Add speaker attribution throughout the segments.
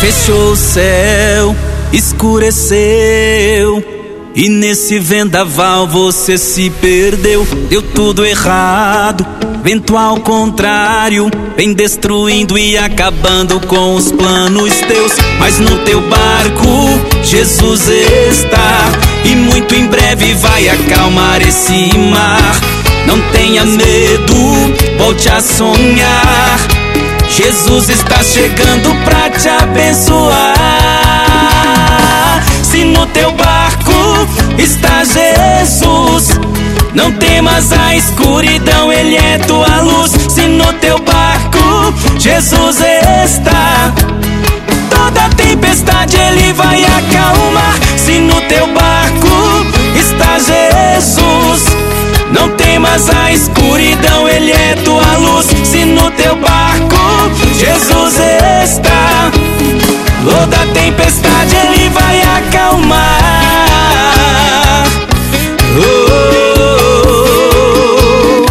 Speaker 1: Fechou o céu, escureceu, e nesse vendaval você se perdeu. Deu tudo errado, vento ao contrário, vem destruindo e acabando com os planos teus. Mas no teu barco Jesus está, e muito em breve vai acalmar esse mar. Não tenha medo, volte a sonhar, Jesus está chegando pra te abençoar. Se no teu barco está Jesus, não temas a escuridão, Ele é tua luz. Se no teu barco Jesus está, toda tempestade Ele vai acalmar. Se no teu barco está Jesus, não temas a escuridão, Ele é tua luz. Se no teu barco Jesus está, toda tempestade Ele vai acalmar. Oh, oh, oh.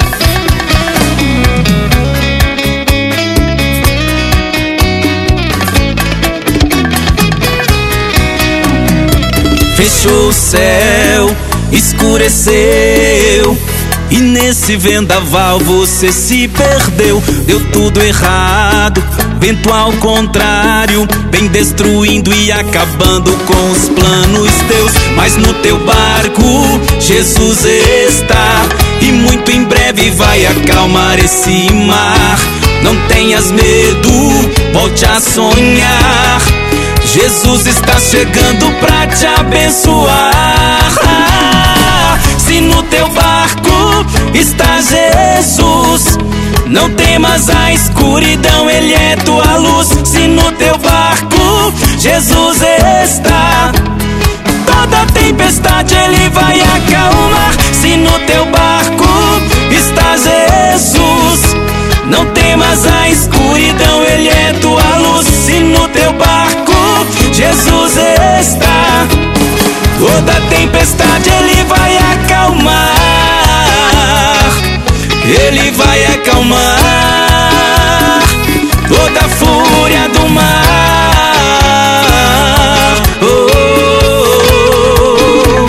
Speaker 1: Fechou o céu, escureceu, e nesse vendaval você se perdeu. Deu tudo errado, vento ao contrário, vem destruindo e acabando com os planos teus. Mas no teu barco Jesus está, e muito em breve vai acalmar esse mar. Não tenhas medo, volte a sonhar, Jesus está chegando pra te abençoar. Se no teu barco está Jesus, não temas a escuridão, Ele é tua luz. Se no teu barco Jesus está, toda tempestade Ele vai acalmar. Se no teu barco está Jesus, não temas a escuridão, Ele é tua luz. Se no teu barco Jesus está, toda tempestade Ele vai acalmar. Ele vai acalmar toda a fúria do mar. Oh, oh,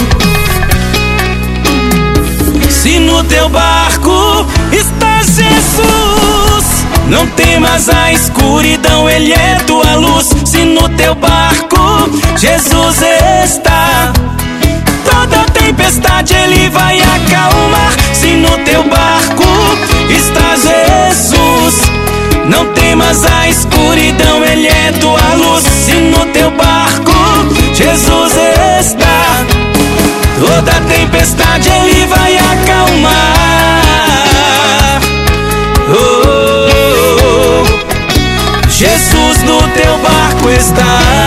Speaker 1: oh. Se no teu barco está Jesus, não temas a escuridão, Ele é tua luz. Se no teu barco Jesus está, toda tempestade Ele vai acalmar. Se no teu barco está Jesus, não temas a escuridão, Ele é tua luz. Se no teu barco Jesus está, toda tempestade Ele vai acalmar. Oh, oh, oh. Jesus no teu barco está.